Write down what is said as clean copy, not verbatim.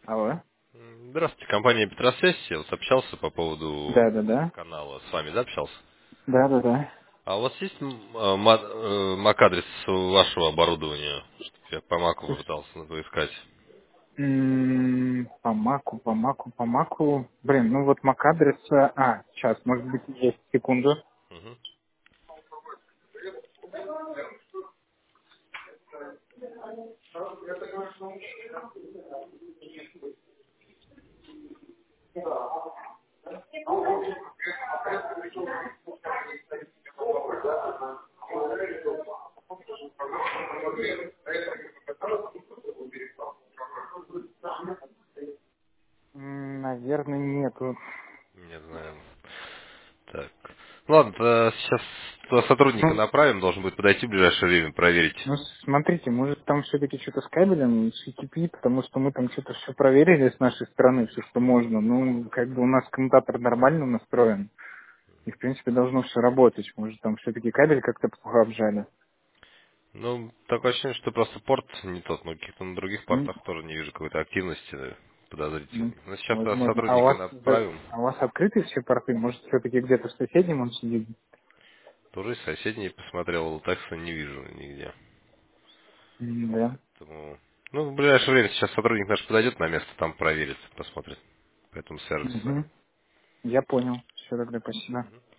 Алло. Здравствуйте, компания Петросвязь. Я вот общался по поводу Да-да-да. канала. С вами, да, общался? Да-да-да. А у вас есть MAC-адрес вашего оборудования? Чтоб я по Маку Слушай, попытался поискать. по маку. Блин, ну вот мак-адрес... сейчас, может быть, есть. Секунду. Мгм. Наверное, нету. Не знаю. Так. Ладно, сейчас сотрудника Ну, направим, должен будет подойти в ближайшее время, проверить. ну, смотрите, может там все-таки что-то с кабелем, с ETP, потому что мы там что-то все проверили с нашей стороны, все, что можно. Ну, как бы у нас коммутатор нормально настроен. И, в принципе, должно все работать. Может, там все-таки кабель как-то плохо обжали. Ну, такое ощущение, что просто порт не тот, но каких-то на других Ну, портах тоже не вижу какой-то активности ну, подозрительной. Но сейчас возможно. А у сотрудника вас, направим. а у вас открыты все порты? Может, все-таки где-то в соседнем он сидит? Тоже из соседней посмотрел, текста не вижу нигде. Да. Поэтому, ну, в ближайшее время сейчас сотрудник наш подойдет на место, там проверит, посмотрит. Поэтому свяжусь с вами. Угу. Я понял. Все, тогда спасибо.